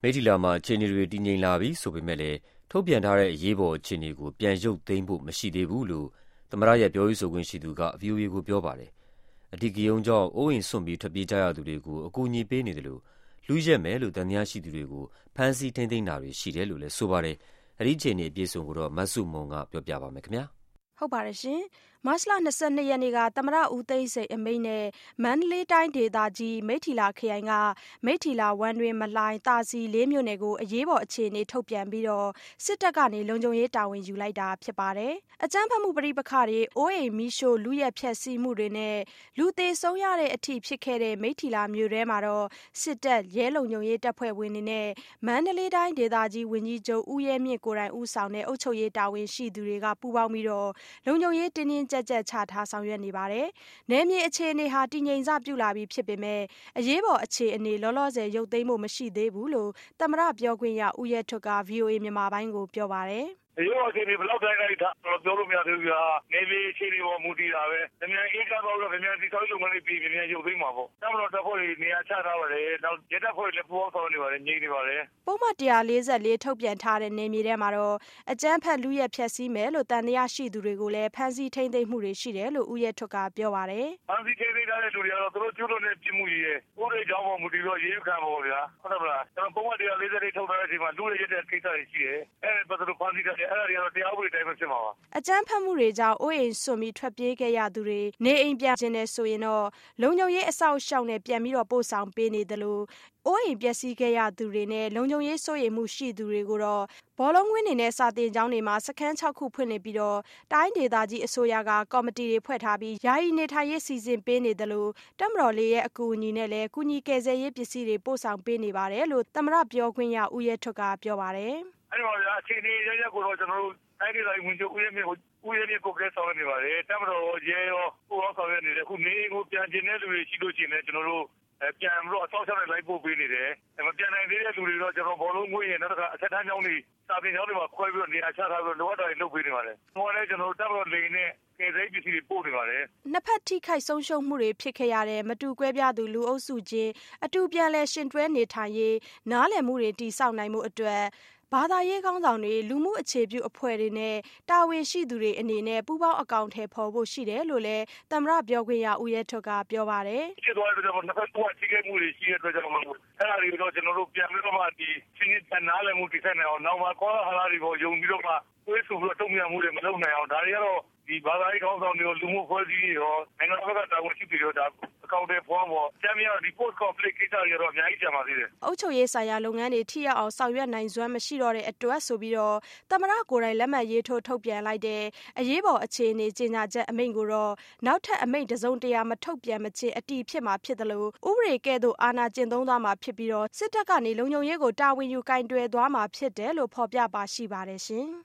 မိထ္ထီလာမှာအခြေအနေတွေတည်ငြိမ်လာပြီဆိုပေမဲ့လည်းထုတ်ပြန်ထားတဲ့အရေးပေါ်အခြေအနေကိုပြန်ရုပ်သိမ်းဖို့မရှိသေးဘူးလို့သမ္မတရဲ့ပြောရေးဆိုခွင့်ရှိသူက VOA ကိုပြောပါတယ်။အဓိကရုဏ်းကြောင့်အိုးအိမ်စွန့်ပြီးထွက်ပြေးကြရသူတွေကိုအကူအညီပေးနေတယ်လို့လူရက်မယ်လို့သံသယရှိသူတွေကိုဖမ်းဆီးထိန်းသိမ်းတာတွေရှိတယ်လို့လည်းဆိုပါတယ်။အဲဒီအခြေအနေအပြည့်အစုံကိုတော့မဆုမွန်ကပြောပြပါမယ်ခင်ဗျာ။ဟုတ်ပါတယ်ရှင်။မတ်လ22ရက်နေ့ကသမ္မတဦးသိန်းစိန်အမိန့်နဲ့မန္တလေးတိုင်းဒေသကြီးမိထ္ထီလာခရိုင်ကမိထ္ထီလာဝမ်းတွင်းမလှိုင်သာစီ၄မြို့နယ်ကိုအရေးပေါ်အခြေအနေထုတ်ပြန်ပြီးစစ်တပ်ကနေလုံခြုံရေးတာဝန်ယူလိုက်တာဖြစ်ပါတယ်။အကြမ်းဖက်မှုပဋိပက္ခတွေအိုးအိမ်မီးရှို့လုယက်ဖျက်ဆီးမှုတွေနဲ့လူသေဆုံးရတဲ့အထိဖြစ်ခဲ့တဲ့မိထ္ထီလာမြို့ထဲမှာတော့စစ်တပ်ရဲလုံခြုံရေးတပ်ဖွဲ့ဝင်တွေနဲ့မန္တလေးတိုင်းဒေသကြီးဝန်ကြီးချုပ်ဦးရဲမြင့်ကိုယ်တိုင်ဦးဆောင်တဲ့အုပ်ချုပ်ရေးတာဝန်ရှိသူတွေကပူးပေါင်းပြီးလုံခြုံရေးတင်းတင်းကြပ်ကြပ်ချထားဆောင်ရွက်နေပါတယ်။နယ်မြေအခြေအနေဟာတည်ငြိမ်စပြုလာပြီဖြစ်ပေမဲ့အရေးပေါ်အခြေအနေလောလောဆယ်ရုပ်သိမ်းဖို့မရှိသေးဘူးလို့သမ္မတပြောခွင့်ရဦးရဲထွဋ်က VOA မြန်မာပိုင်းကိုပြောပါတယ်။ရောအခြေအနေဘယ်လောက်တိုင်းလိုက်တာပြောလို့မရသေးဘူးဗျာနေပြည်အခြေအနေပေါ်မူတည်တာပဲ။မြန်အေးကားတော့မြန်ဒီဆောက်လုပ်ငန်းတွေပြီးမြန်ရုပ်သိမ်းမှာပေါ့။တမတော်တပ်ဖွဲ့တွေနေရာချထားပါတယ်။နောက်ရဲတပ်ဖွဲ့တွေလည်းပူးပေါင်းဆောင်နေပါတယ်ငြိမ်နေပါတယ်။ပုံမှန်144ထုတ်ပြန်ထားတဲ့နေမြေထဲမှာတော့အကြမ်းဖက်လူရက်ဖျက်ဆီးမယ်လို့တန်တရားရှိသူတွေကိုလည်းဖမ်းဆီးထိန်းသိမ်းမှုတွေရှိတယ်လို့ဦးရဲထွဋ်ကပြောပါတယ်။ဖမ်းဆီးထိန်းသိမ်းထားတဲ့လူတွေကတော့သူတို့ကျူးလွန်တဲ့ပြစ်မှုကြီးရဲ့ဥပဒေကြောင်းပေါ်မူတည်ပြီးရေးခံပါဗျာ။ဟုတ်တယ်မလား။ကျွန်တော်ပုံမှန်144ထုတ်ထားတဲ့အချိန်မှာလူတွေရက်တဲ့ကိစ္စတွေရှိတယ်။အဲ့ဒါပတ်သက်လို့ဖမ်းဆီးထားတယ်အဲ့ဒါတွေကတော့တရားဥပဒေတိုင်းပဲဖြစ်မှာပါ။အကြမ်းဖက်မှုတွေကြောင့်အိုးအိမ်စွန့်ပြီးထွက်ပြေးခဲ့ရသူတွေနေအိမ်ပြန်ခြင်းနဲ့ဆိုရင်တော့လုံခြုံရေးအဆောက်အအုံနဲ့ပြန်ပြီးပို့ဆောင်ပေးနေတယ်လို့အိုးအိမ်ပျက်စီးခဲ့ရသူတွေနဲ့လုံခြုံရေးစိုးရိမ်မှုရှိသူတွေကိုတော့ဘောလုံးကွင်းတွေနဲ့စာသင်ကျောင်းတွေမှာစခန်း6ခုဖွင့်နေပြီးတိုင်းဒေသကြီးအစိုးရကကော်မတီတွေဖွဲ့ထားပြီးယာယီနေထိုင်ရေးစီစဉ်ပေးနေတယ်လို့တပ်မတော်လေးရဲ့အကူအညီနဲ့လည်းကုညီကယ်ဆယ်ရေးပစ္စည်းတွေပို့ဆောင်ပေးနေပါတယ်လို့သမ္မတပြောခွင့်ရဦးရဲထွဋ်ကပြောပါတယ်။အဲ့တော့ဗျာအခြေအနေရရကိုတော့ကျွန်တော်တို့အဲ့ဒီလိုက်ဝင်ကြဦးရမြေကိုကဲဆောင်နေပါတယ်။တပ်မတော်ရဲရောပို့ဆောင်ရနေတယ်ခုနေကိုပြန်ကျင်တဲ့လူတွေရှိလို့ရှိရင်လည်းကျွန်တော်တို့ပြန်ပြီးတော့အဆောက်အအုံတွေလိုက်ပို့ပေးနေတယ်။မပြန်နိုင်သေးတဲ့လူတွေတော့ကျွန်တော်ဘောလုံးငွေရင်နောက်တစ်ခါအထက်တန်းကျောင်းတွေစာသင်ကျောင်းတွေမှာခွဲပြီးတော့နေရာချထားပြီးတော့လိုအပ်တာတွေလုပ်ပေးနေပါတယ်။ဟိုကလည်းကျွန်တော်တို့တပ်မတော်လိန်နဲ့ကယ်ဆယ်ရေးပစ္စည်းတွေပို့နေပါတယ်။နှစ်ဖက်ထိခိုက်ဆုံးရှုံးမှုတွေဖြစ်ခဲ့ရတဲ့မတူကွဲပြားသူလူအုပ်စုချင်းအတူပြန်လည်ရှင်တွဲနေထိုင်ရေးနားလည်မှုတွေတည်ဆောက်နိုင်မှုအတွက်ဘာသာရေးခေါင်းဆောင်တွေလူမှုအခြေပြုအဖွဲ့တွေနဲ့တာဝန်ရှိသူတွေအနေနဲ့ပူးပေါင်းအကောင့်ထဲပေါ်ဖို့ရှိတယ်လို့လည်းသမ္မတပြောခွင့်ရဦးရဲထွဋ်ကပြောပါတယ်။ဖြစ်သွားတဲ့အတွက်နှစ်ဖက်ထိခိုက်မှုတွေရှိတဲ့အတွက်ကြောင့်အဲ့ဒါတွေတော့ကျွန်တော်တို့ပြန်ပြီးတော့မှဒီရှင်းရှင်းနားလည်မှုတည်ဆောက်နိုင်အောင်နောက်မှကောလာဟလာတွေကိုယုံပြီးတော့မှတွေးဆပြီးတော့တုံ့ပြန်မှုတွေမလုပ်နိုင်အောင်ဒါတွေကတော့ဒီဘာသာရေးခေါင်းဆောင်တွေလူမှုဖွဲ့စည်းရောနိုင်ငံတော်ကတာဝန်ရှိသူတွေဒါအကောင့်တွေပေါ်ပေါ်ကျမ်းမြောက်ဒီ post conflict ကိစ္စတွေတော့အများကြီးကြာပါသေးတယ်။အုပ်ချုပ်ရေးဆိုင်ရာလုပ်ငန်းတွေထိရောက်အောင်ဆောင်ရွက်နိုင်စွမ်းမရှိတော့တဲ့အတွက်ဆိုပြီးသမ္မတကိုယ်တိုင်လက်မှတ်ရေးထိုးထုတ်ပြန်လိုက်တဲ့အရေးပေါ်အခြေအနေကြေညာချက်အမိန့်ကိုတော့နောက်ထပ်အမိန့်တစုံတရာမထုတ်ပြန်မချင်းအတည်ဖြစ်မှာဖြစ်တယ်လို့ဥပဒေကဲ့သို့အာဏာကျင့်သုံးသွားမှာဖြစ်ပြီးစစ်တပ်ကနေလုံခြုံရေးကိုတာဝန်ယူကင်တွယ်သွားမှာဖြစ်တယ်လို့ဖော်ပြပါရှိပါတယ်ရှင်။